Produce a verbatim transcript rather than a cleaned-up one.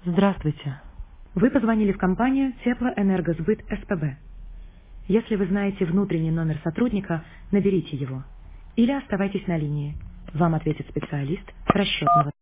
Здравствуйте. Вы позвонили в компанию Теплоэнергосбыт СПБ. Если вы знаете внутренний номер сотрудника, наберите его. Или оставайтесь на линии. Вам ответит специалист расчетного